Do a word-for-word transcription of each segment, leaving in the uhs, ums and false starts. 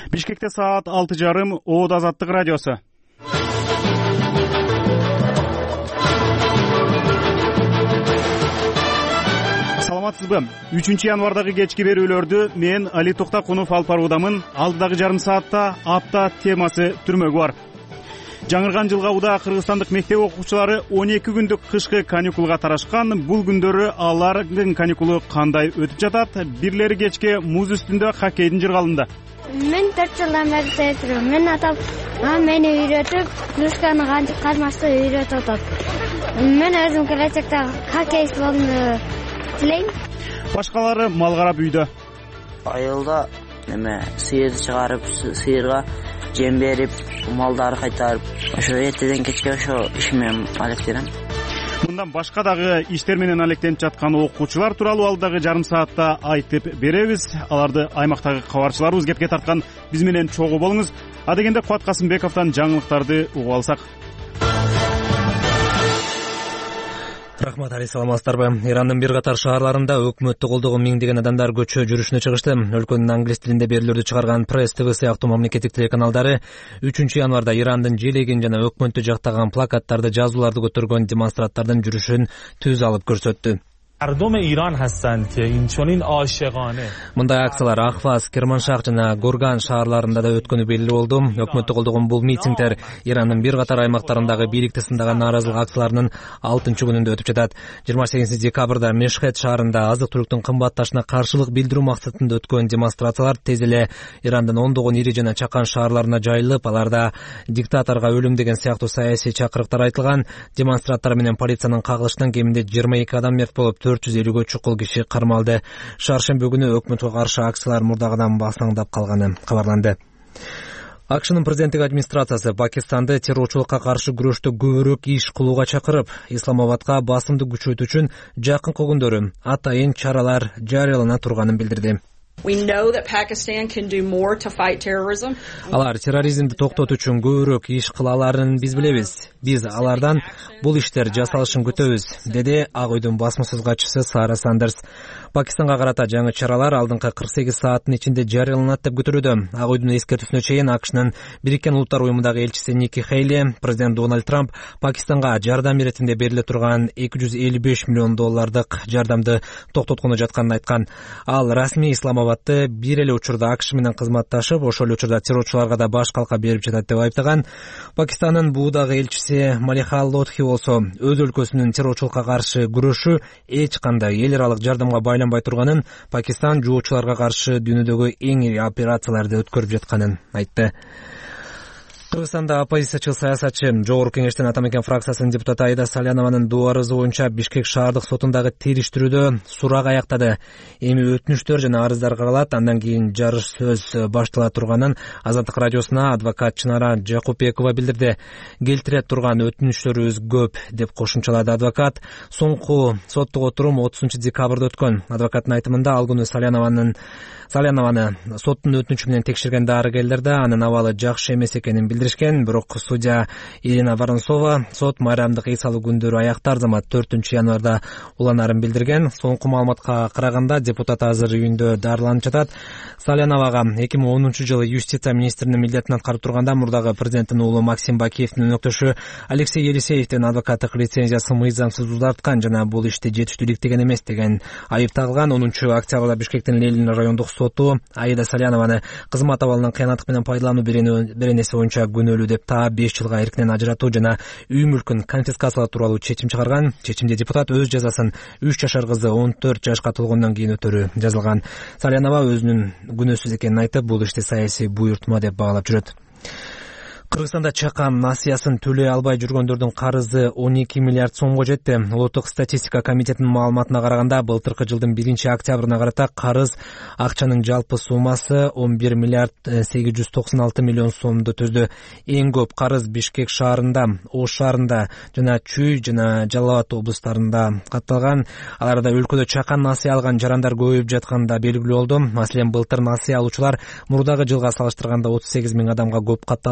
Бишкекте саат алты жарым, Оод Азаттык радиосу. Саламатсызбы? үчүнчү январдагы кечки берүүлөрдү мен Али Токтакунов алып баруудамын. Алдыдагы жарым саатта апта темасы түрмөгү бар. Жаңырган жылга удаа кыргызстандык мектеп окуучулары он эки күндүк кышкы каникулга тарашкан. Бул күндөрү алардын каникулу кандай өтүп жатат? Бирлери кечке муз үстүндө хоккейдин жыргалында. Мен төрт жылдан бери театрым. Мен атам мени үйрөтүп, кружканы кантип кармашты үйрөтүп атат. Мен өзүм келечекте хоккейчи болууну тилейм. Башкалары мал карап үйдө. Айылда эме сыйыр чыгарып, сыйырга жем берип, малдарды кайтарып, ошо эртеден кечке ошо ишимен алектенем. Мындан башка дагы иштер менен алектенип жаткан окуучулар тууралуу алдагы жарым саатта айтып беребиз. Аларды аймактагы кабарчыларыбыз кепке тарткан. Биз менен чогуу болуңуз. А дегенде Кубат Касымбековдон жаңылыктарды угуп алсак. Рахмат, Али, саламатсыздарбы? Ирандын бир катар шаарларында өкмөттү колдогон миңдеген адамдар көчө жүрүшүнө чыгышты. Өлкөнүн англис тилинде берүүлөрдү чыгарган Пресс ТВ сыяктуу мамлекеттик телеканалдары үчүнчү январда Ирандын желегин жана өкмөттү жактаган плакаттарды, жазууларды көтөргөн демонстранттардын жүрүшүн түз алып көрсөттү. مردم ایران هستند که این چنین عاشقانه. Мындай акциялар Ахваз, Керманшах жана Горган шаарларында да өткөнү белгилүү болду. Өкмөттү колдогон бул митингдер Ирандын бир катар аймактарындагы бийликти сындаган нааразылык акцияларынын алтынчы күнүндө өтүп жатат. жыйырма сегизинчи декабрда Мешхед шаарында азык-түлүктүн кымбатташына каршылык билдирүү максатында өткөн демонстрациялар тез эле Ирандын ондогон ири жана чакан шаарларына жайылып, аларда диктаторго өлүм деген сыяктуу саясий чакырыктар айтылган. Демонстранттар менен полициянын кагылышынан кеминде жыйырма эки адам мерт болуп, төрт жүз элүүгө чукул киши кармалды. Шаршемби күнү өкмөткө каршы акциялар мурдагыдан басаңдап калганы кабарланды. АКШнын президенттик администрациясы Пакистанды террорчулукка каршы күрөштө көбүрөөк иш кылууга чакырып, Исламабадка басымды күчөтүү үчүн жакынкы күндөрү атайын чаралар жарыялана турганын билдирди. Алар терроризмди токтотуу үчүн көбүрөөк иш кыла аларын биз билебиз. Биз алардан бул иштер жасалышын күтөбүз, деди Ак үйдүн басмасөз катчысы Сара Сандерс. Пакистанга карата жаңы чаралар алдыңкы кырк сегиз сааттын ичинде жарыяланат деп күтүлүүдө. Ак үйдүн эскертүүсүнө чейин АКШнын Бириккен Улуттар уюмундагы элчиси Ники Хейли президент Дональд Трамп Пакистанга жардам иретинде бериле турган эки жүз элүү беш миллион доллардык жардамды токтоткону жатканын айткан. Ал расмий Исламабадты бир эле учурда АКШ менен кызматташып, ошол эле учурда террорчуларга да баш калка берип жатат деп айыптаган. Пакистандын буудагы элчиси Малиха Лотхи болсо өз өлкөсүнүн террорчулукка каршы күрөшү эч кандай эл аралык жардамга байланбай турганын, Пакистан жоочуларга каршы дүйнөдөгү эң ири операцияларды өткөрүп жатканын айтты. Кыргызстанда оппозициячыл саясатчы Жогорку кеңештин Атамекен фракциясынын депутаты Аида Салянованын доо арызы боюнча Бишкек шаардык сотундагы териштирүүдө сурак аяктады. Эми өтүнүчтөр жана арыздар каралат, андан кийин жарыш сөз баштала турганын Азаттык радиосуна адвокат Чынара Жакупбекова билдирди. Келтире турган өтүнүчтөрүбүз көп деп кошумчалады адвокат. Соңку соттук отурум отузунчу декабрда өткөн. Адвокаттын айтымында ал күнү Салянованын Салянованы соттун өтүнүчү менен текшерген дарыгерлер да анын абалы жакшы эмес экенин билдиришкен. Бирок судья Ирина Воронцова сот майрамдык эс алуу күндөрү аяктар замат төртүнчү январда уланарын билдирген. Соңку маалыматка караганда депутат азыр үйүндө дарыланып жатат. Саляновага эки миң онунчу жылы юстиция министринин милдетин аткарып турганда мурдагы президенттин уулу Максим Бакиевдин өнөктөшү Алексей Елисеевдин адвокаттык лицензиясы мыйзамсыз узарткан жана бул ишти жетиштүү иликтеген эмес деген айып тагылган. онунчу октябрда Бишкектин Ленин райондук соту Аида Салянованы кызмат абалынан кыянаттык менен пайдалануу беренеси боюнча күнөөлүү деп таап беш жылга эркинен ажыратуу жана үй мүлкүн конфискациялоо тууралуу чечим чыгарган. Чечимде депутат өз жазасын үч жашар кызы он төрт жашка толгондон кийин өтөрү жазылган. Салянова өзүнүн күнөөсүз экенин айтып, бул ишти саясий буйртма деп баалап жүрөт. Кыргызстанда чакан насыясын төлөй албай жүргөндөрдүн карызы он эки миллиард сомго жетти. Улуттук статистика комитетинин маалыматына караганда, былтыркы жылдын биринчи октябрына карата карыз акчанын жалпы суммасы он бир миллиард сегиз жүз токсон алты миллион сомду түздү. Эң көп карыз Бишкек шаарында, Ош шаарында жана Чүй жана Жалал Абад облустарында катталган. Аларда өлкөдө чакан насыя алган жарандар көбөйүп жатканда белгилүү болду. Маселен, былтыр насыя алуучулар мурдагы жылга салыштырганда отуз сегиз миң адамга көп катталды. Бул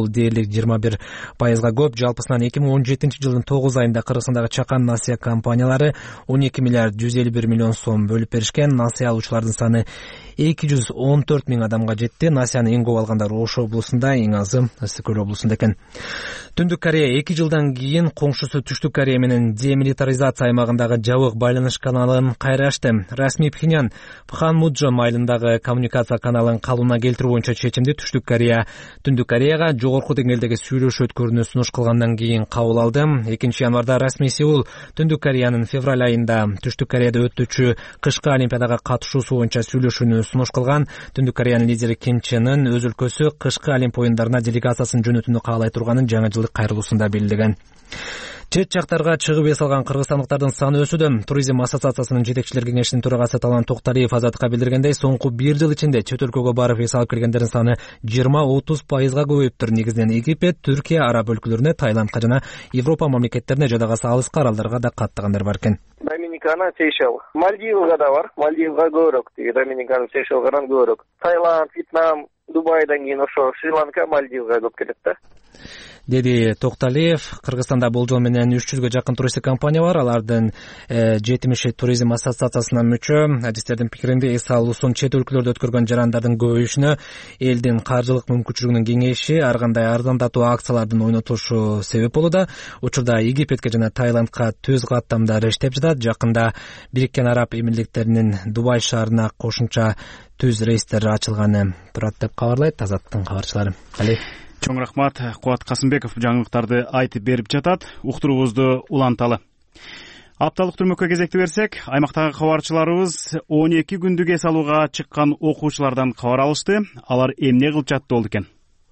бул дээрлик жыйырма бир пайызга көп. Жалпысынан эки миң он жетинчи жылдын тогуз айында Кыргызстандагы чакан насыя компаниялары он эки миллиард жүз элүү бир миллион сом бөлүп беришкен. Насыя алуучулардын саны эки жүз он төрт миң адамга жетти. Насияны эң көп алгандар Ош облусунда, эң азы Ысык көл облусунда экен. Түндүк Корея эки жылдан кийин коңшусу Түштүк Корея менен демилитаризация аймагындагы жабык байланыш каналын кайра ачты. Расмий Пхеньян Пханмуджо майылындагы коммуникация каналын калыбына келтирүү боюнча чечимди Түштүк Корея Түндүк Кореяга жогорку деңгээлдеги сүйлөшүү өткөрүүнү сунуш кылгандан кийин кабыл алды. экинчи январда расмий Сеул Түндүк Кореянын февраль айында Түштүк Кореяда өтүүчү кышкы олимпиадага катышуусу боюнча сүйлөшүүнү сунуш кылган. Түндүк Кореянын лидери Ким Чен Ын өз өлкөсү кышкы олимп оюндарына делегациясын жөнөтүүнү каалай турганын жаңы жылдык кайрылуусунда белгилеген. Чет жактарга чыгып эс алган кыргызстандыктардын саны өсүүдө. Туризм ассоциациясынын жетекчилер кеңешинин төрагасы Талант Токталиев Азаттыкка билдиргендей, соңку бир жыл ичинде чет өлкөгө барып эс алып келгендердин саны жыйырма отуз пайызга көбөйүптүр. Негизинен Египет, Түркия, Араб өлкөлөрүнө, Таиландка жана Европа мамлекеттерине жадагасы алыскы аралдарга да каттагандар бар экен. Доминикана, Сейшел. Мальдивга да бар. Мальдивга көбүрөөк, Доминикана, Сейшелгардан көбүрөөк. Таиланд, Вьетнам, Дубайдан кийин ошо Шри-Ланка, Мальдивга көп келет да. Деди Токталиев. Кыргызстанда бул жол менен үч жүзгө жакын туристтик компания бар. Алардын жетимиши туризм ассоциациясына мүчө. Адистердин пикиринде эс алуусун чет өлкөлөрдө өткөргөн жарандардын көбөйүшүнө элдин каржылык мүмкүнчүлүгүнүн кеңейиши, ар кандай арзандатуу акциялардын ойнотулушу себеп болууда. Учурда Египетке жана Таиландка түз каттамдар иштеп жатат. Жакында Бириккен Араб Эмирликтеринин Дубай шаарына кошумча түз рейстер ачылганы турат деп кабарлайт Азаттын кабарчылары. Али Чоң рахмат. Кубат Касымбеков жаңылыктарды айтып берип жатат. Уктуруубузду уланталы. Апталык түрмөккө кезекти берсек, аймактагы кабарчыларыбыз он эки күндүк эс алууга чыккан окуучулардан кабар алышты. Алар эмне кылып жатты болду экен?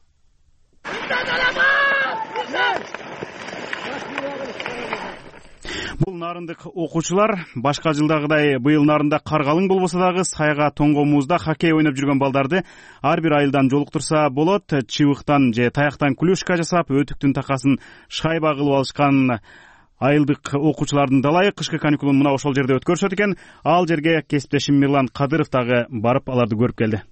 Бул нарындык окуучулар башка жылдагыдай быйыл нарында кар калың болбосо дагы сайга тоңго музда хоккей ойноп жүргөн балдарды ар бир айылдан жолуктурса болот. Чыбыктан же таяктан клюшка жасап, өтүктүн такасын шайба кылып алышкан айылдык окуучулардын далайы кышкы каникулун мына ошол жерде өткөрүшөт экен. Ал жерге кесиптешим Мирлан Кадыров дагы барып аларды көрүп келди.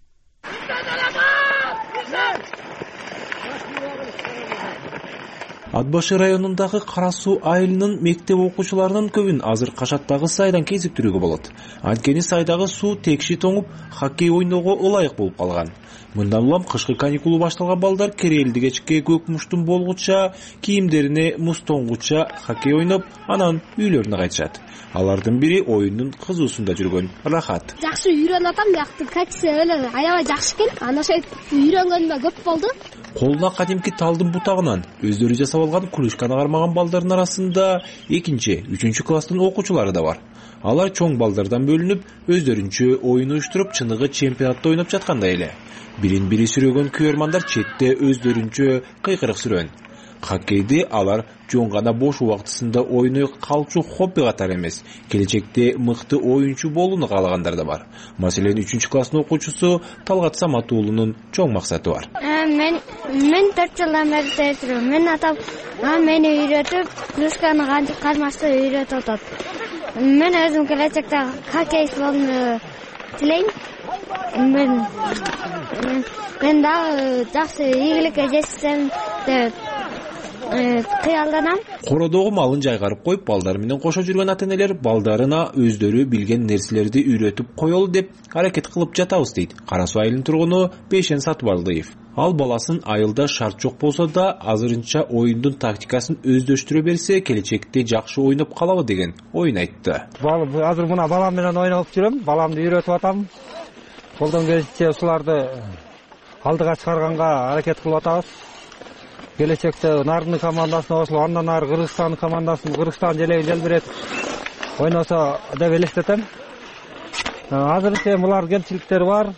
Ат башы районундагы Кара суу айылынын мектеп окуучуларынын көбүн азыр Кашаттагы сайдан кезиктирүүгө болот. Анткени сайдагы суу текши тоңуп, хоккей ойноого ылайык болуп калган. Мындан улам кышкы каникулу башталган балдар керелди кечке көк муштун болгуча, кийимдерине муз тоңгуча хоккей ойноп, анан үйлөрүнө кайтышат. Алардын бири оюндун кызуусунда жүргөн Рахат. Жакшы үйрөнүп атам, бияктын качысы эле аябай жакшы экен. Аны ошо үйрөнгөнүмө көп болду. Колуна кадимки талдын бутагынан өздөрү жасап алган клюшканы кармаган балдардын арасында экинчи, үчүнчү класстын окуучулары да бар. Алар чоң балдардан бөлүнүп, өздөрүнчө оюн уюштуруп, чыныгы чемпионатта ойноп жаткандай эле. Бирин-бири сүрөгөн күйөрмандар четте өздөрүнчө кыйкырык сүрөн. Хоккейди алар жөн гана бош убактысында ойной калчу хобби катары эмес, келечекте мыкты оюнчу болууну каалагандар да бар. Маселен, үчүнчү класстын окуучусу Талгат Саматуулунун чоң максаты бар. Мен мен төрт жылдан бери театрым. Мен атам мени үйрөтүп, клюшканы кантип кармашты үйрөтүп атат. Мен өзүм келечекте хоккейчи болууну тилейм. Мен мен дагы жакшы ийгиликке жетсем деп кыялданам. Кородогу малын жайгарып коюп, балдар менен кошо жүргөн ата-энелер балдарына өздөрү билген нерселерди үйрөтүп коелу деп аракет кылып жатабыз дейт Кара суу айылынын тургуну Бейшен Сатыбалдыев. Ал баласын айылда шарт жок болсо да азырынча оюндун тактикасын өздөштүрө берсе, келечекте жакшы ойноп калабы деген оюн айтты. Азыр мына балам менен ойноп жүрөм, баламды үйрөтүп атам. Колдон келишинче ушуларды алдыга чыгарганга аракет кылып атабыз. Келечекте нардын командасына ошол андан ары Кыргызстан командасын, Кыргызстан желеги желбирет ойносо деп элестетем. Азырынча булар кемчиликтери бар.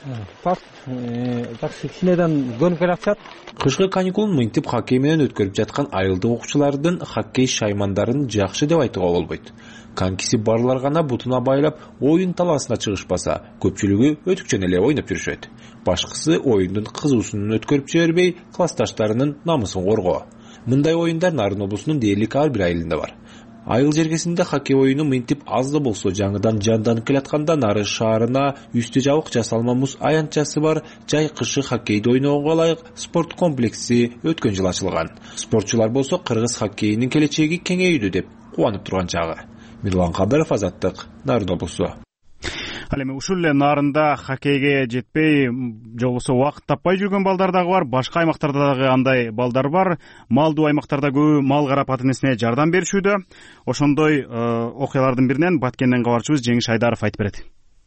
Жакшы кичинеден көнүп келатышат. Кышкы каникулун мынтип хоккей менен өткөрүп жаткан айылдык окуучулардын хоккей шаймандарын жакшы деп айтууга болбойт. Канкиси барлар гана бутуна байлап оюн талаасына чыгышпаса, көпчүлүгү өтүкчөн эле ойноп жүрүшөт. Башкысы оюндун кызуусун өткөрүп жибербей, классташтарынын намысын коргоо. Мындай оюндар Нарын облусунун дээрлик ар бир айылында бар. Айыл жергесинде хоккей оюну мынтип аз да болсо жаңыдан жанданып келатканда Нарыш шаарына үстү жабык жасалма муз аянтчасы бар жай кышы хоккейди ойногонго ылайык спорт комплекси өткөн жылы ачылган. Спортчулар болсо кыргыз хоккейинин келечеги кеңейүүдө деп кубанып турган чагы. Мирлан Кабаров, Азаттык, Нарын облусу. Ал эми ушул эле Нарында хоккейге жетпей, же болбосо убакыт таппай жүргөн балдар дагы бар. Башка аймактарда дагы андай балдар бар. Малдуу аймактарда көбү мал карап атынесине жардам беришүүдө. Ошондой окуялардын биринен Баткенден кабарчыбыз Жеңиш Айдаров айтып берет.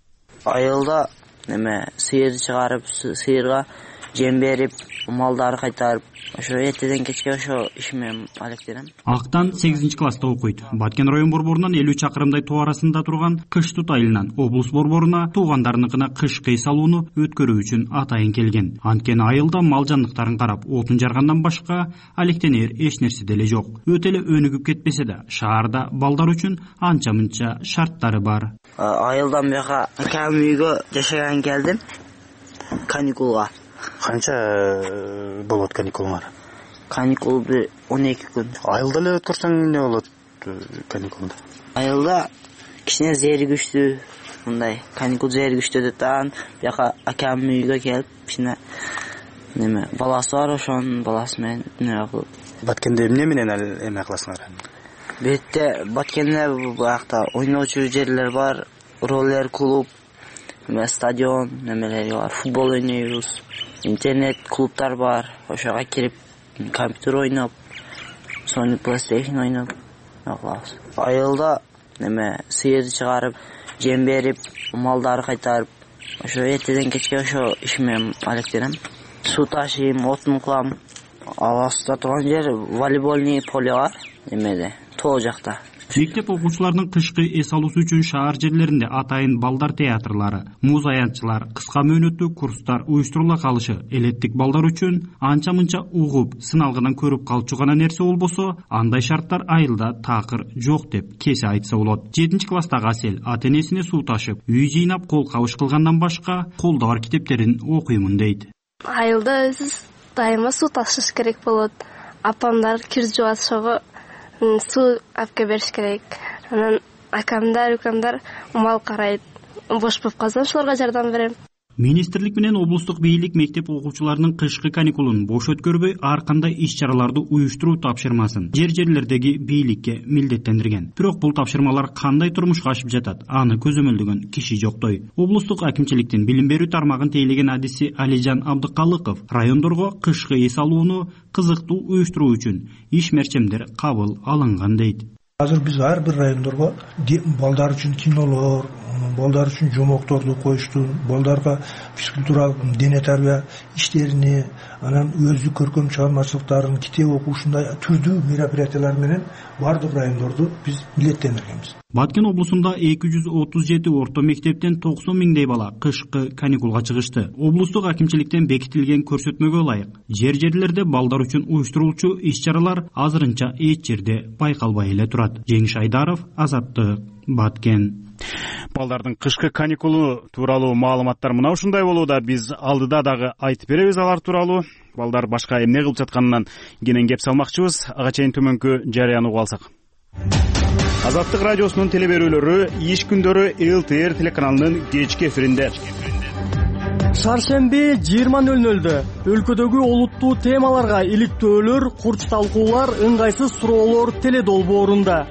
Айылда неме сыйырды чыгарып, сыйырга жем берип, малдарды кайтарып, ошо эртеден кечке ошо ишимен алектенем. Актан сегизинчи класста окуйт. Баткен район борборунан элүү чакырымдай тоо арасында турган Кыштут айылынан облус борборуна туугандарыныкына кыш кый салууну өткөрүү үчүн атайын келген. Анткени айылда мал жандыктарын карап, отун жаргандан башка алектенер эч нерсе деле жок. Өтө эле өнүгүп кетпесе да, шаарда балдар үчүн анча-мынча шарттары бар. Айылдан бияка акам үйгө жашаган келдим. Каникулга. Канча болот каникулуңар? Каникул бир он эки күн. Айылда эле өткөрсөң эмне болот каникулда? Айылда кичине зери күчтүү, мындай каникул зери күчтүү деп тан, бияка акам үйгө келип, кичине неме баласы бар, ошонун баласы менен эмне кылып. Баткенде эмне менен эме кыласыңар? Бетте Баткенде буякта ойноочу жерлер бар, роллер клуб, стадион, немелери бар, футбол ойнойбуз. Интернет клубтар бар, ошого кирип компьютер ойноп, Sony PlayStation ойноп калабыз. Айылда неме сыйырды чыгарып, жем берип, малдарды кайтарып, ошо эртеден кечке ошо ишимен алектенем. Суу ташыйм, отун кылам. Аласта турган жер волейбольный поле бар, эмеде, тоо жакта. Мектеп окуучуларынын кышкы эс алуусу үчүн шаар жерлеринде атайын балдар театрлары, муз аянтчылар, кыска мөөнөттүү курстар уюштурула калышы элеттик балдар үчүн анча-мынча угуп, сыналгынан көрүп калчу гана нерсе болбосо, андай шарттар айылда такыр жок деп кесе айтса болот. жетинчи класстагы Асел ата-энесине суу ташып, үй жыйнап кол кабыш кылгандан башка колдо бар китептерин окуймун дейт. Айылда өзүбүз дайыма суу ташыш керек болот. Апамдар кир жуат шого суу апка бериш керек. Анан акамдар, укамдар мал карайт. Бош болуп калсам шуларга жардам берем. Министрлик менен облустук бийлик мектеп окуучуларынын кышкы каникулун бош өткөрбөй ар кандай иш-чараларды уюштуруу тапшырмасын жер-жерлердеги бийликке милдеттендирген. Бирок бул тапшырмалар кандай турмушка ашып жатат, аны көзөмөлдөгөн киши жоктой. Облустук акимчиликтин билим берүү тармагын тейлеген адиси Алижан Абдыкалыков райондорго кышкы эс алууну кызыктуу уюштуруу үчүн иш мерчемдер кабыл алынган дейт. Азыр биз ар бир райондорго балдар үчүн кинолор, балдар үчүн жомокторду коюшту, балдарга физкультуралык дене тарбия иштерини, анан өздүк көркөм чыгармачылыктарын, китеп окуушундай түрдүү мероприятиялар менен бардык райондорду биз милдеттендиргенбиз. Баткен облусунда эки жүз отуз жети орто мектептен токсон миңдей бала кышкы каникулга чыгышты. Облустук акимчиликтен бекитилген көрсөтмөгө ылайык жер-жерлерде балдар үчүн уюштурулчу иш-чаралар азырынча эч жерде байкалбай эле турат. Жеңиш Айдаров, Азаттык, Баткен. Балдардын кышкы каникулу тууралуу маалыматтар мына ушундай болууда. Биз алдыда дагы айтып беребиз алар тууралуу. Балдар башка эмне кылып жатканынан кенен кеп салмакчыбыз. Ага чейин төмөнкү жарыяны угуп алсак. Азаттык радиосунун теле берүүлөрү иш күндөрү эл тэ эр телеканалынын кечки эфиринде. Шаршемби жыйырма нөл нөлдө өлкөдөгү олуттуу темаларга иликтөөлөр, курч талкуулар, ыңгайсыз суроолор теле долбоорунда.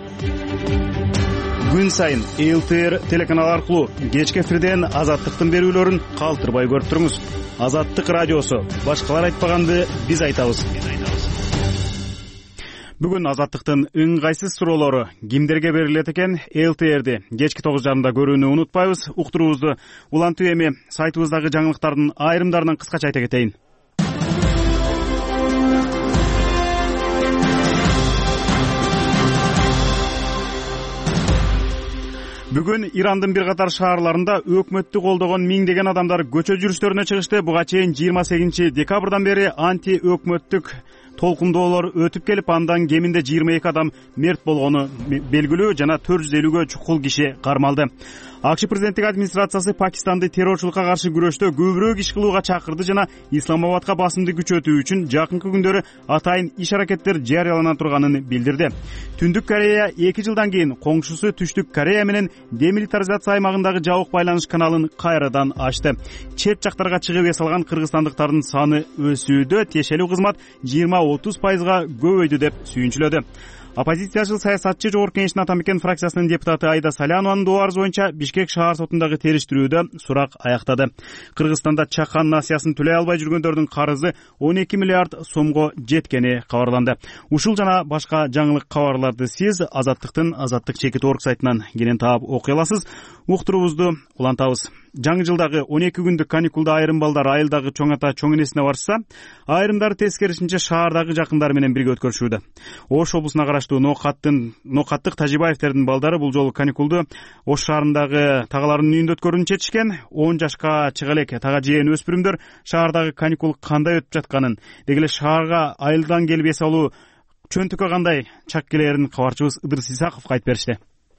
Күн сайын эл тэ эр телеканалы аркылуу кечки эфирден Азаттыктын берүүлөрүн калтырбай көрүп туруңуз. Азаттык радиосу. Башкалар айтпаганды биз айтабыз. Бүгүн Азаттыктын ыңгайсыз суроолору кимдерге берилет экен? эл тэ эрди кечки тогуз жарымда көрүүнү унутпайбыз. Уктуруубузду улантуу эми сайтыбыздагы жаңылыктардын айрымдарынан кыскача айта кетейин. Бүгүн Ирандын бир катар шаарларында өкмөттү колдогон миңдеген адамдар көчө жүрүштөрүнө чыгышты. Буга чейин жыйырма сегизинчи декабрдан бери анти өкмөттүк толкундоолор өтүп келип, андан кеминде жыйырма эки адам мерт болгону белгилүү жана төрт жүз элүүгө чукул киши кармалды. акш президенттик администрациясы Пакистанды террорчулукка каршы күрөштө көбүрөөк иш кылууга чакырды жана Исламабадка басымды күчөтүү үчүн жакынкы күндөрү атайын иш аракеттер жарыялана турганын билдирди. Түндүк Корея эки жылдан кийин коңшусу Түштүк Корея менен демилитаризация аймагындагы жабык байланыш каналын кайрадан ачты. Чет жактарга чыгып эс алган кыргызстандыктардын саны өсүүдө, тиешелүү кызмат жыйырма отуз пайызга көбөйдү деп сүйүнчүлөдү. Оппозициячыл саясатчы Жогорку Кеңештин Атамекен фракциясынын депутаты Айда Салянованын доору боюнча Бишкек шаар сотундагы териштирүүдө сурак аяктады. Кыргызстанда чакан насыясын төлөй албай жүргөндөрдүн карызы он эки миллиард сомго жеткени кабарланды. Ушул жана башка жаңылык кабарларды сиз Азаттыктын Азаттык чекит орг сайтынан кенен таап окуй аласыз. Уктуруубузду улантабыз. Жаңы жылдагы он эки күндүк каникулда айрым балдар айылдагы чоң ата чоң энесине барышса, айрымдары тескерисинче шаардагы жакындары менен бирге өткөрүшүүдө. Ош облусуна караштуу Нокаттын Нокаттык Тажибаевтердин балдары бул жолу каникулду Ош шаарындагы тагаларынын үйүндө өткөрүүнү чечишкен. он жашка чыга элек тага жээн өспүрүмдөр шаардагы каникул кандай өтүп жатканын, деги эле шаарга айылдан келип эс алуу чөнтүккө кандай чак келерин кабарчыбыз Ыдырыс Исаков айтып беришти.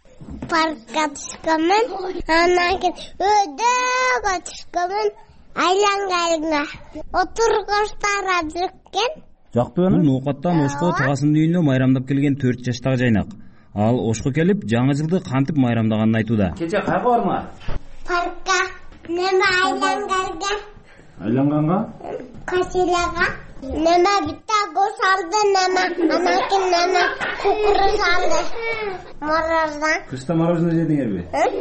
Паркка түшкөнмүн, анан кийин өйдөгө түшкөнмүн, айланга отургучтар жүргөн. Жактуу анан Нокаттан Ошко тагасынын үйүнө майрамдап келген төрт жаштагы Жайнак. Ал Ошко келип жаңы жылды кантип майрамдаганын айтууда. Кече кайга барма? Паркка, неме айланга. Айланганга? Касилага. Неме битта гош алды, неме анан кийин неме кукуруз алды. Мороздан. Кышта мороженое жедиңерби?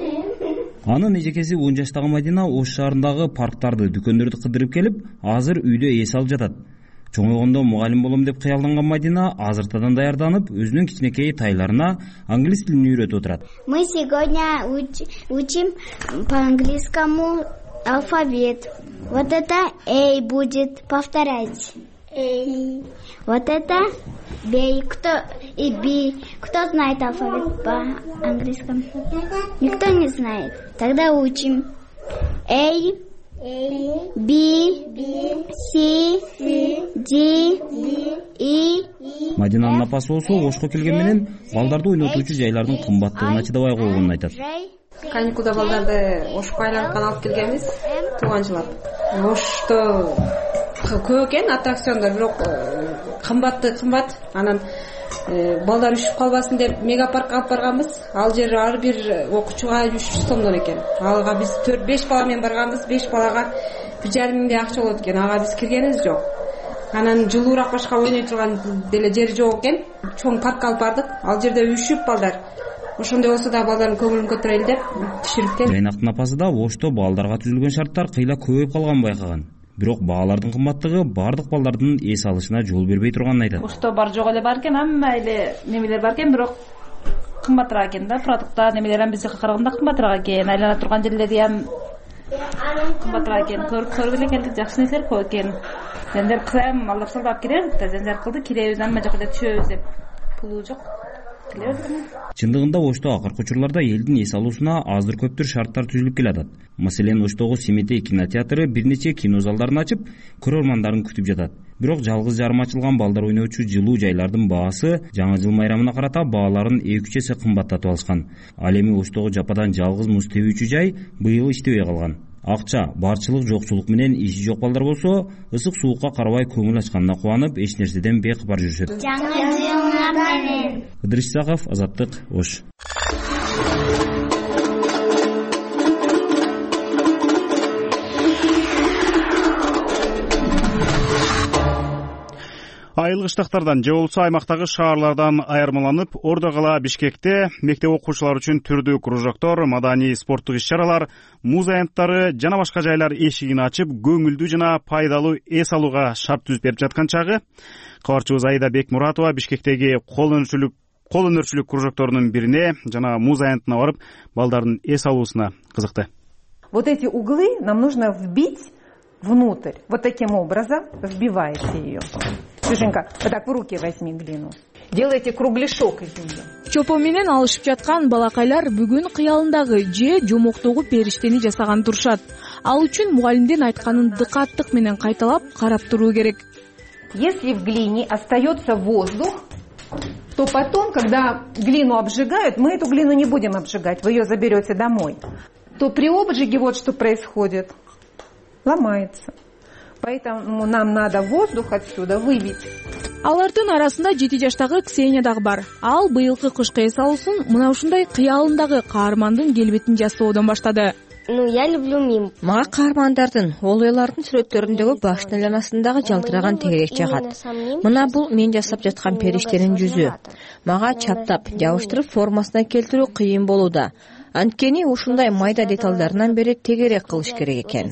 Анын эжекеси он жаштагы Мадина Ош шаарындагы парктарды, дүкөндөрдү кыдырып келип, азыр үйдө эс алып жатат. Чоңойгондо мугалим болом деп кыялданган Мадина азыртадан даярданып, өзүнүн кичинекей тайларына англис тилин үйрөтүп отурат. Мы сегодня учим по-английскому алфавит. Вот это A будет, повторять. A. Вот это B. Кто и B. Кто знает алфавит по-английскому? Никто не знает. Тогда учим. A, B, C, D, E. Мадинанын апасы болсо Ошко келген менен балдарды ойнотуучу жайлардын кымбаттыгына чыдабай койгонун айтат. Каникулда балдарды Ошко айланып алып келгенбиз, тууганчылап. Ошто көп экен аттракциондор, бирок кымбатты кымбат. Анан балдар үшүп калбасын деп мегапаркка алып барганбыз. Ал жер ар бир окуучуга үч жүз сомдон экен. Ага биз төрт беш бала менен барганбыз. беш балага бир жарым миңдей акча болот экен. Ага биз киргенибиз жок. Анан жылуураак башка ойной турган деле жер жок экен. Чоң паркка алып бардык. Ал жерде үшүп балдар. Ошондой болсо да балдардын көңүлүн көтөрөлү деп түшүрүп келди. Жайнактын апасы да Ошто балдарга түзүлгөн шарттар кыйла көбөйүп калганын байкаган. Бирок баалардын кымбаттыгы бардык балдардын эс алышына жол бербей турганын айтат. Ошто бар жок эле бар экен, амма эле немелер бар экен, бирок кымбатыраак экен да, продукттар немелер ам бизге караганда кымбатыраак экен. Айлана турган жерлери ам кымбатыраак экен. Көрүп эле келдик, жакшы нерселер көп экен. Зендер кылам, алдап салдап киребиз да, зендер кылды, киребиз, амма жок эле түшөбүз деп пулу жок. Чындыгында Ошто акыркы учурларда элдин эс алуусуна аздыр көптүр шарттар түзүлүп келатат. Маселен, Оштогу Семетей кинотеатры бир нече кино залдарын ачып, көрөрмандарын күтүп жатат. Бирок жалгыз жарым ачылган балдар ойноочу жылуу жайлардын баасы жаңы жыл майрамына карата бааларын эки үч эсе кымбаттатып алышкан. Ал эми Оштогу жападан жалгыз муз тебүүчү жай быйыл иштебей калган. Акча, барчылык, жокчулук менен иши жок балдар болсо, ысык суукка карабай көңүл ачканына кубанып, эч нерседен бейкыбар жүрүшөт. Жаңы жылыңар менен. Ыдырыс Исаков, Азаттык, Ош. Айылгы штаттардан же болбосо аймактагы шаарлардан айырмаланып, Ордо кала Бишкекте мектеп окуучулары үчүн түрдүү кружоктор, маданий спорттук иш-чаралар, муз аянттары жана башка жайлар эшигин ачып, көңүлдүү жана пайдалуу эс алууга шарт түзүп берип жаткан чагы, кабарчыбыз Айда Бекмуратова Бишкектеги кол өнөрчүлүк кол өнөрчүлүк кружокторунун бирине жана муз аянтына барып, балдардын эс алуусуна кызыкты. Вот эти углы нам нужно вбить внутрь. Вот таким образом вбиваете ее. Ксюшенька, вот так в руки возьми глину. Делайте кругляшок из нее. Чопо менен алышып жаткан балакайлар бүгүн кыялындагы же жомоктогу периштени жасаган турушат. Ал үчүн мугалимдин айтканын дыкаттык менен кайталап карап туруу керек. Если в глине остается воздух, то потом, когда глину обжигают, мы эту глину не будем обжигать, вы ее заберете домой. то при обжиге вот что происходит. Ломается. Поэтому нам надо воздух отсюда выбить. Алардын арасында жети жаштагы Ксения дагы бар. Ал быйылкы кышкы эс алуусун мына ушундай кыялындагы каармандын келбетин жасоодон баштады. Ну, я люблю мим. Мага каармандардын, олойлардын сүрөттөрүндөгү баш айланасындагы жалтыраган тегерек жагат. Мына бул мен жасап жаткан периштенин жүзү. Мага чаптап, жабыштырып формасына келтирүү кыйын болууда. Анткени ушундай майда деталдарынан бери тегерек кылыш керек экен.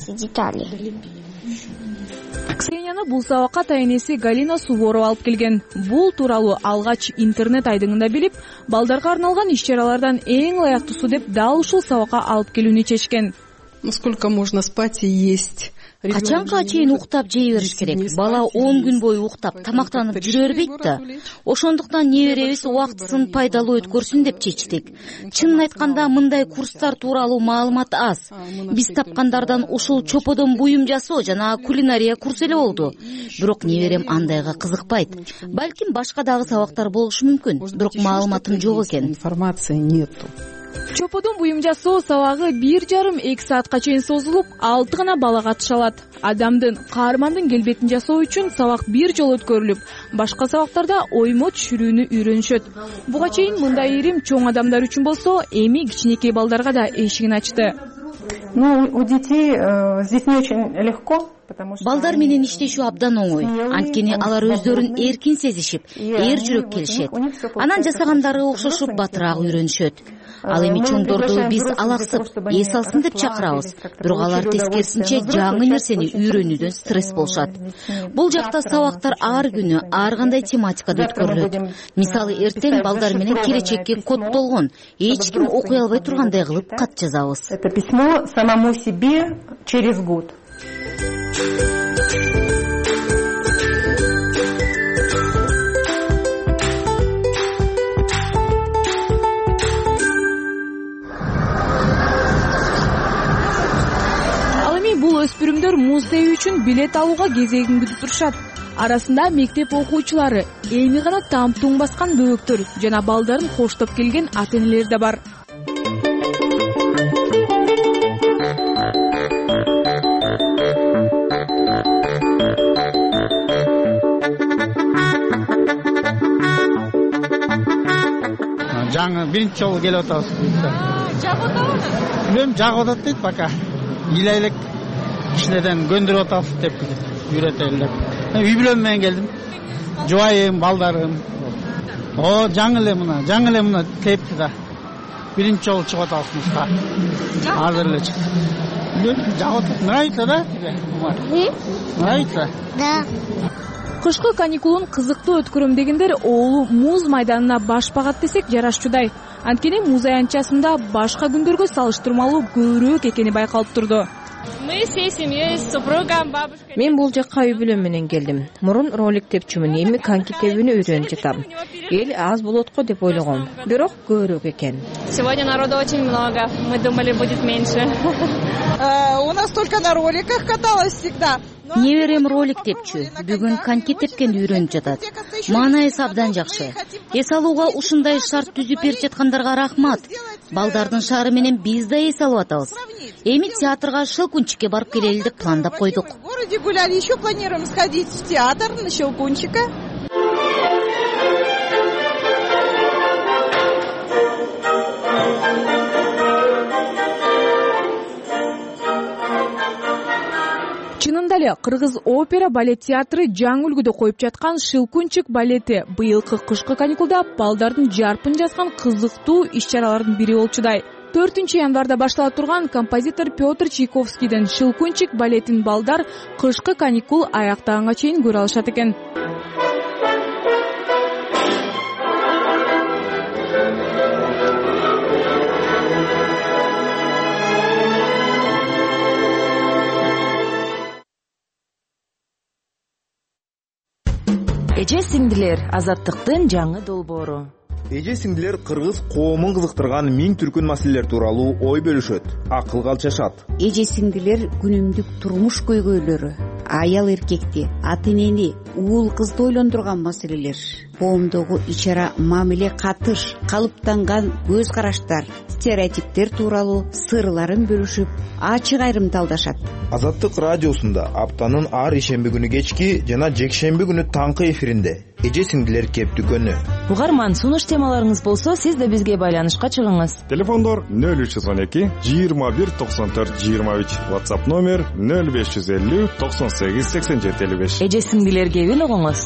Ксенияны бул сабакка тайнеси Галина Суворова алып келген. Бул тууралуу алгач интернет айдыңында билип, балдарга арналган иш-чаралардан эң ылайыктуусу деп дал ушул сабакка алып келүүнү чечкен. Сколько можно спать и есть? Качанга чейин уктап жей бериш керек. Бала он күн бою уктап, тамактанып жүрө бербейт да. Ошондуктан неберебиз убактысын пайдалуу өткөрсүн деп чечтик. Чынын айтканда мындай курстар тууралуу маалымат аз. Биз тапкандардан ушул чоподон буюм жасоо жана кулинария курсу эле болду. Бирок неберем андайга кызыкпайт. Балким башка дагы сабактар болушу мүмкүн. Бирок маалыматым жок экен. Информации нету. Чоподон буюм жасоо сабагы бир жарым эки саатка чейин созулуп, алты гана бала катыша алат. Адамдын, каармандын келбетин жасоо үчүн сабак бир жолу өткөрүлүп, башка сабактарда оймо түшүрүүнү үйрөнүшөт. Буга чейин мындай ирим чоң адамдар үчүн болсо, эми кичинекей балдарга да эшигин ачты. Ну, у детей с детьми очень легко. Балдар менен иштешүү абдан оңой. Анткени алар өздөрүн эркин сезишип, эр жүрөк келишет. Анан жасагандары окшошуп батыраак үйрөнүшөт. Ал эми чоңдорду биз алаксып, эс алсын деп чакырабыз. Бирок алар тескерисинче жаңы нерсени үйрөнүүдөн стресс болушат. Бул жакта сабактар ар күнү ар кандай тематикада өткөрүлөт. Мисалы, эртең балдар менен келечекке коддолгон, эч ким окуй албай тургандай кылып кат жазабыз. Это письмо самому себе через год. Ал эми бул өспүрүмдөр музей үчүн билет алууга кезегин күтүп турушат. Арасында мектеп окуучулары, эми гана там туң баскан бөбөктөр жана балдарын коштоп келген ата-энелер да бар. Жаңы биринчи жолу келип атабыз. Жак атабы? Билем, жак атат дейт пока. Илайлык кичинеден көндүрүп атабыз деп үйрөтөлү деп. Үй бүлөм менен келдим. Жубайым, балдарым. О, жаңы эле мына, жаңы эле мына тепти да. Биринчи жолу чыгып атабыз муска. Азыр эле чыкты. Жак атат. Нравится, да тебе? Нравится? Да. Кышкы каникулун кызыктуу өткөрөм дегендер оолу муз майданына баш багат десек жарашчудай. Анткени муз аянтчасында башка күндөргө салыштырмалуу көбүрөөк экени байкалып турду. Мы всей семьей с супругом, бабушкой. Мен бул жакка үй бүлөм менен келдим. Мурун ролик тепчүмүн, эми коньки тебүүнү үйрөнүп жатам. Эл аз болот го деп ойлогом, бирок көбүрөөк экен. Сегодня народу очень много. Мы думали, будет меньше. У нас только на роликах каталась всегда. Неберем ролик тепчү, бүгүн коньки тепкенди үйрөнүп жатат. Маанайысы абдан жакшы. Эс алууга ушундай шарт түзүп берип жаткандарга рахмат. Балдардын шаары менен биз да эс алып атабыз. Эми театрга Щелкунчикке барып келели деп пландап койдук. В городе гуляли, еще планируем сходить в театр на Щелкунчика. Чынында эле Кыргыз опера балет театры жаңы үлгүдө коюп жаткан Щелкунчик балети быйылкы кышкы каникулда балдардын жарпын жазган кызыктуу иш-чаралардын бири болчудай. төртүнчү январда баштала турган композитор Петр Чайковскийдин Щелкунчик балетин балдар кышкы каникул аяктаганга чейин көрө алышат экен. Эже сиңдилер, азаттыктын жаңы долбоору. Эже сиңдилер кыргыз коомун кызыктырган миң түркүн маселелер тууралуу ой бөлүшөт, акыл калчашат. Эже сиңдилер күнүмдүк турмуш көйгөйлөрү, аял эркекти, ата-энени, уул кызды ойлондурган маселелер, коомдогу ичара мамиле катыш, калыптанган көз караштар, стереотиптер тууралуу сырларын бөлүшүп ачык айрымдалдашат. Азаттык радиосунда аптанын ар ишемби күнү кечки жана жекшемби күнү таңкы эфиринде эже сиңдилер кеп дүкөнү. Угарман, сунуш темаларыңыз болсо, сиз да бизге байланышка чыгыңыз. Телефондор нөл үч жүз он эки жыйырма бир токсон төрт жыйырма үч, WhatsApp номер нөл беш жүз элүү токсон сегиз сексен жети элүү беш. Эже сиңдилер кебин угуңуз.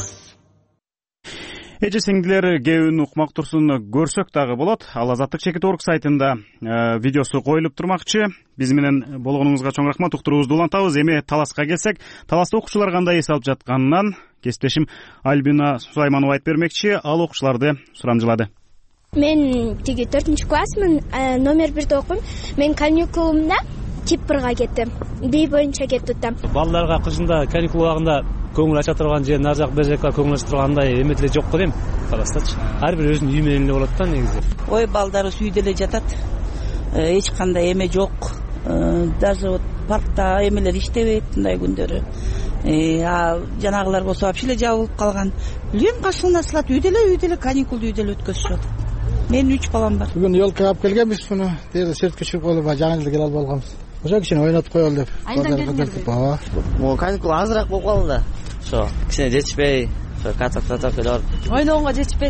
Эже сиңдилер кебин укмак турсун көрсөк дагы болот. Ал Азаттык чекит орг сайтында э, видеосу коюлуп турмакчы. Биз менен болгонуңузга чоң рахмат. Уктуруубузду улантабыз. Эми Таласка келсек, Таласта окуучулар кандай эс алып жатканынан кесиптешим Альбина Сулайманова айтып бермекчи. Ал окуучуларды сурамжылады. Мен тиги төртүнчү классмын, номер бирде окуйм. Мен каникулумда Кипрга кеттим. Бий боюнча кеттим. Балдарга кышында каникул убагында көңүл ача турган же нар жак бер жакка көңүл ача тургандай эме деле жок го дейм. Таластачы. Ар бир өзүнүн үй менен эле болот да негизи. Ой, балдарыбыз үйдө эле жатат. Эч кандай эме жок. Даже вот паркта эмелер иштебейт мындай күндөрү. А жанагылар болсо вообще эле жабылып калган. Билбейм кашыл нарселер үйдө эле үйдө эле каникулду үйдө эле өткөзүшөт. Менин үч балам бар. Бүгүн елка алып келгенбиз буну. Дерде сертке чыгып алып, жаңы жылды келип алып алганбыз. Ошо кичине ойнотуп коелу деп. Айдан келдиңерби? Баа. Могу каникул азыраак болуп калды да. Ошо кичине жетишпей, ошо катап-катап эле барып. Ойногонго жетишпейт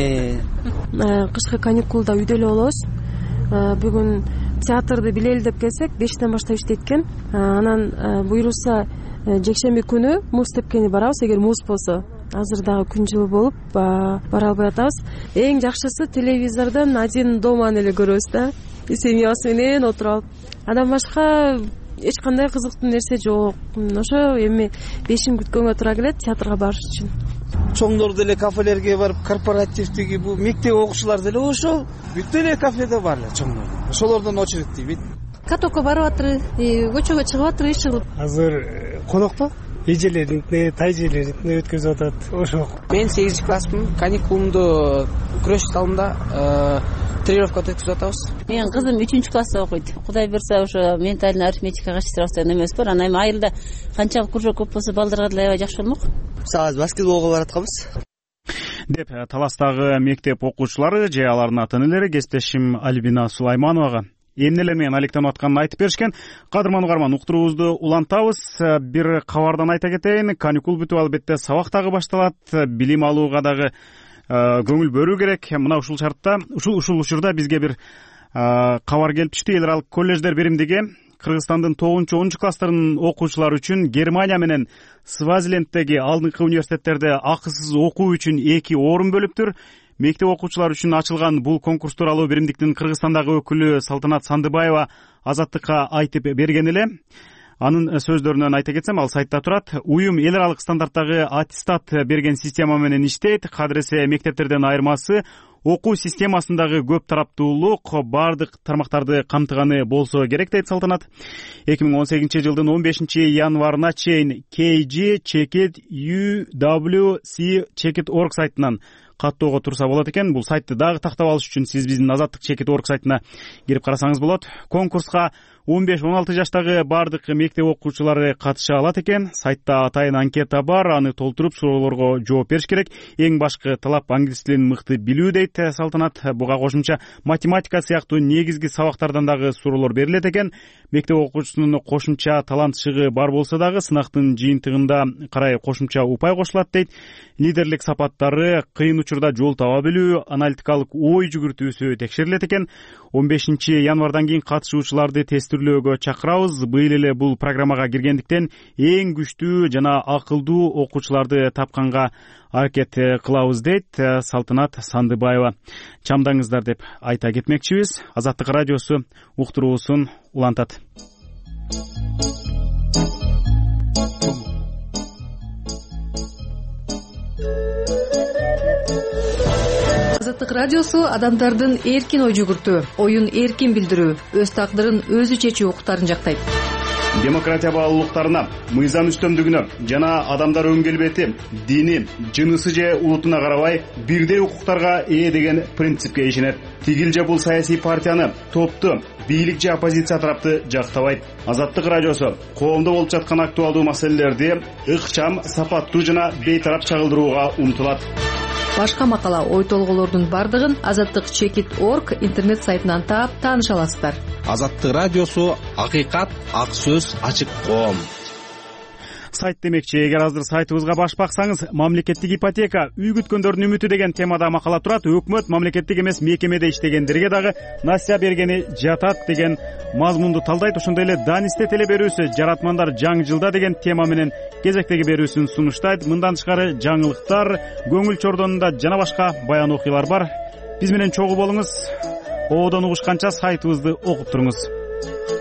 асла. Кышкы каникулда үйдө эле болобуз. Бүгүн театрды билели деп келсек, бештен баштап иштейт экен. Анан буйрулса жекшемби күнү муз тепкени барабыз, эгер муз болсо. Азыр дагы күн жылы болуп, бара албай атабыз. Эң жакшысы телевизордон Один доманы эле көрөбүз да. Семьясы менен отуруп алып. Андан башка эч кандай кызыктуу нерсе жок. Ошо эми бешим күткөнгө туура келет театрга барыш үчүн. Чоңдор деле кафелерге барып, корпоративдеги бу мектеп окуучулар деле ошол бүт эле кафеде бар эле чоңдор. Ошолордон очередь дейбит. Катокко барып атыр, көчөгө чыгып атыр иш кылып. Азыр конокто эжелерине, тайжелерине өткөзүп атат. Ошо. Мен сегизинчи класспын. Каникулумду күрөш залында тренировка өткөзүп атабыз. Менин кызым үчүнчү класста окуйт. Кудай буйрса ошо ментальный арифметикага чечип эмес бар. Анан эми айылда канчалык кружок көп болсо балдарга деле аябай жакшы болмок. Сабыз баскетболго баратканбыз. Деп Таластагы мектеп окуучулары же алардын ата энелери кесиптешим Альбина Сулаймановага эмнелер менен алектенип атканын айтып беришкен. Кадырман угарман, уктуруубузду улантабыз. Бир кабардан айта кетейин. Каникул бүтүп албетте сабак дагы башталат. Билим алууга дагы көңүл бөлүү керек. Мына ушул шартта, ушул ушул учурда бизге бир кабар келип түштү. Эл аралык коллеждер биримдиги Кыргызстандын тогузунчу онунчу класстарынын окуучулары үчүн Германия менен Свазиленддеги алдыңкы университеттерде акысыз окуу үчүн эки орун бөлүптүр. Мектеп окуучулары үчүн ачылган бул конкурс тууралуу биримдиктин Кыргызстандагы өкүлү Салтанат Сандыбаева Азаттыкка айтып берген эле. Анын сөздөрүнөн айта кетсем, ал сайтта турат. Уюм эл аралык стандарттагы аттестат берген система менен иштейт. Кадыресе мектептерден айырмасы окуу системасындагы көп тараптуулук бардык тармактарды камтыганы болсо керек, дейт Салтанат. эки миң он сегизинчи жылдын он бешинчи январына чейин кей джи чекит ю дабл ю си чекит точка орг сайтынан каттоого турса болот экен. Бул сайтты дагы тактап алыш үчүн сиз биздин Азаттык чекит точка орг сайтына кирип карасаңыз болот. Конкурска он беш он алты жаштагы бардык мектеп окуучулары катыша алат экен. Сайтта атайын анкета бар, аны толтуруп суроолорго жооп бериш керек. Эң башкы талап англис тилин мыкты билүү, дейт Салтанат. Буга кошумча математика сыяктуу негизги сабактардан дагы суроолор берилет экен. Мектеп окуучусунун кошумча талант шыгы бар болсо дагы сынактын жыйынтыгында карай кошумча упай кошулат, дейт. Лидерлик сапаттары, кыйын учурда жол таба билүү, аналитикалык ой жүгүртүүсү текшерилет экен. он бешинчи январдан кийин катышуучуларды тестирлөөгө чакырабыз. Быйыл эле бул программага киргендиктен эң күчтүү жана акылдуу окуучуларды тапканга аракет кылабыз, дейт Салтанат Сандыбаева. Чамдаңыздар деп айта кетмекчибиз. Азаттык радиосу уктуруусун улантат. Азаттык радиосу адамдардын эркин ой жүгүртүү, оюн эркин билдирүү, өз тагдырын өзү чечүү укуктарын жактайт. Демократия баалуулуктарына, мыйзам үстөмдүгүнө жана адамдар өң келбети, дини, жынысы же улутуна карабай бирдей укуктарга ээ деген принципке ишенет. Тигил же бул саясий партияны, топту, бийлик же оппозиция тарапты жактабайт. Азаттык радиосу коомдо болуп жаткан актуалдуу маселелерди ыкчам, сапаттуу жана бейтарап чагылдырууга умтулат. башка макала ой толгоолордун бардыгын азаттык чекит точка орг интернет сайтынан таап тааныша аласыздар. Азаттык радиосу акыйкат, ак сөз, ачык коом. Сайт демекчи, эгер азыр сайтыбызга баш баксаңыз, мамлекеттик ипотека үй күткөндөрдүн үмүтү деген темада макала турат. Өкмөт мамлекеттик эмес мекемеде иштегендерге дагы насыя бергени жатат деген мазмунду талдайт. Ошондой эле Данисте теле берүүсү жаратмандар жаңы жылда деген тема менен кезектеги берүүсүн сунуштайт. Мындан тышкары жаңылыктар, көңүл чордонунда жана башка баян окуялар бар. Биз менен чогуу болуңуз. Оодон угушканча сайтыбызды окуп туруңуз.